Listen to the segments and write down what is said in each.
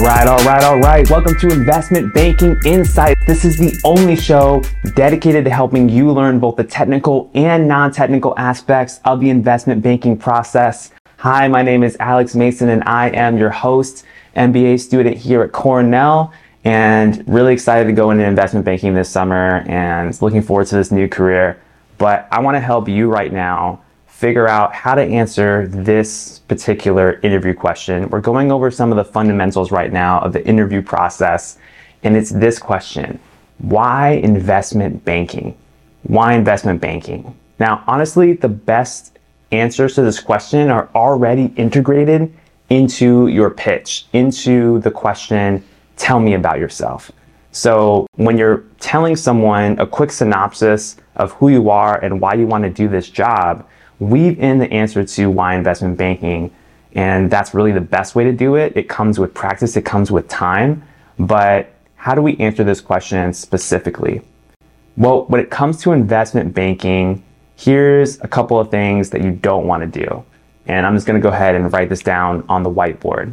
All right. Welcome to Investment Banking Insights. This is the only show dedicated to helping you learn both the technical and non-technical aspects of the investment banking process. Hi, my name is Alex Mason and I am your host, MBA student here at Cornell, and really excited to go into investment banking this summer and looking forward to this new career. But I want to help you right now figure out how to answer this particular interview question. We're going over some of the fundamentals right now of the interview process, and it's this question: why investment banking? Why investment banking? Now, honestly, the best answers to this question are already integrated into your pitch, into the question, tell me about yourself. So when you're telling someone a quick synopsis of who you are and why you want to do this job, weave in the answer to why investment banking, and that's really the best way to do it. It comes with practice, it comes with time, but how do we answer this question specifically? Well, when it comes to investment banking, here's a couple of things that you don't want to do, and I'm just going to go ahead and write this down on the whiteboard.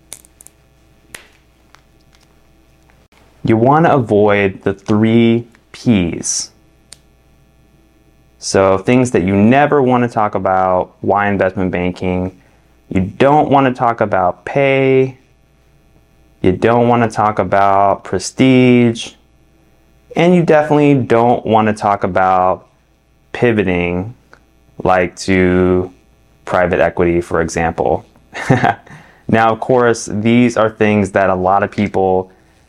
You want to avoid the 3 Ps. So things that you never want to talk about, why investment banking. You don't want to talk about pay. You don't want to talk about prestige. And you definitely don't want to talk about pivoting, like to private equity, for example. Now, of course, these are things that a lot of people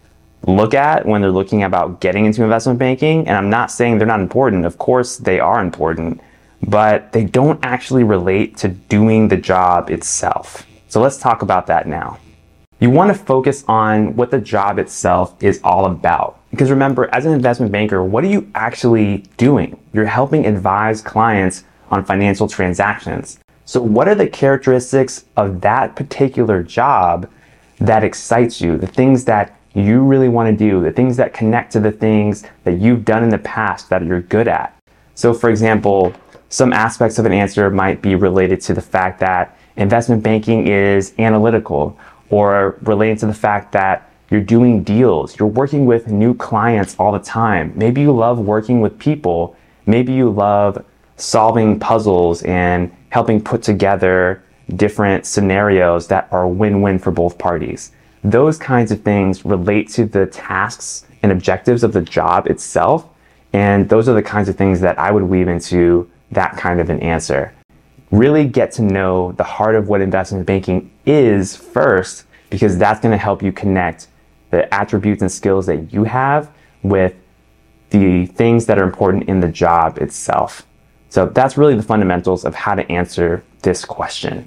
look at when they're looking about getting into investment banking. And I'm not saying they're not important. Of course, they are important, but they don't actually relate to doing the job itself. So let's talk about that now. You want to focus on what the job itself is all about. Because remember, as an investment banker, what are you actually doing? You're helping advise clients on financial transactions. So what are the characteristics of that particular job that excites you? The things that you really want to do, the things that connect to the things that you've done in the past that you're good at. So for example, some aspects of an answer might be related to the fact that investment banking is analytical, or related to the fact that you're doing deals, you're working with new clients all the time. Maybe you love working with people. Maybe you love solving puzzles and helping put together different scenarios that are win-win for both parties. Those kinds of things relate to the tasks and objectives of the job itself. And those are the kinds of things that I would weave into that kind of an answer. Really get to know the heart of what investment banking is first, because that's going to help you connect the attributes and skills that you have with the things that are important in the job itself. So that's really the fundamentals of how to answer this question.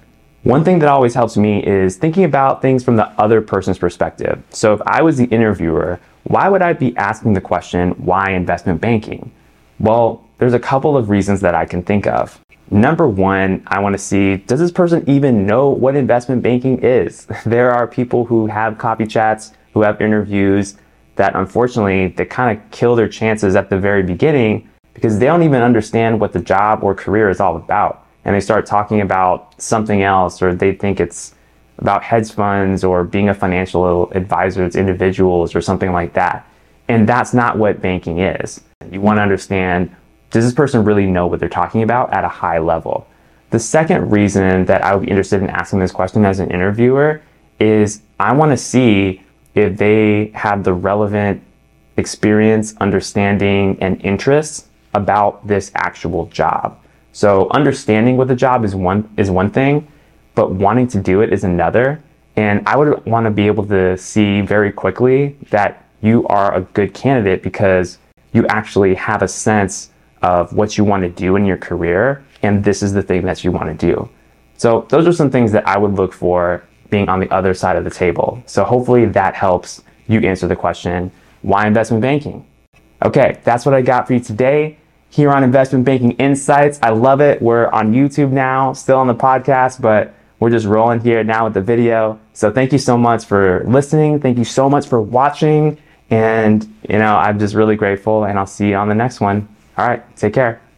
One thing that always helps me is thinking about things from the other person's perspective. So if I was the interviewer, why would I be asking the question, why investment banking? Well, there's a couple of reasons that I can think of. Number one, I want to see, does this person even know what investment banking is? There are people who have coffee chats, who have interviews that unfortunately, they kind of kill their chances at the very beginning because they don't even understand what the job or career is all about. And they start talking about something else, or they think it's about hedge funds or being a financial advisor to individuals or something like that. And that's not what banking is. You want to understand, does this person really know what they're talking about at a high level? The second reason that I would be interested in asking this question as an interviewer is I want to see if they have the relevant experience, understanding, and interests about this actual job. So understanding what the job is one thing, but wanting to do it is another. And I would want to be able to see very quickly that you are a good candidate because you actually have a sense of what you want to do in your career, and this is the thing that you want to do. So those are some things that I would look for being on the other side of the table. So hopefully that helps you answer the question, why investment banking? Okay, that's what I got for you today here on Investment Banking Insights. I love it. We're on YouTube now, still on the podcast, but we're just rolling here now with the video. So thank you so much for listening. Thank you so much for watching. And, I'm just really grateful, and I'll see you on the next one. All right, take care.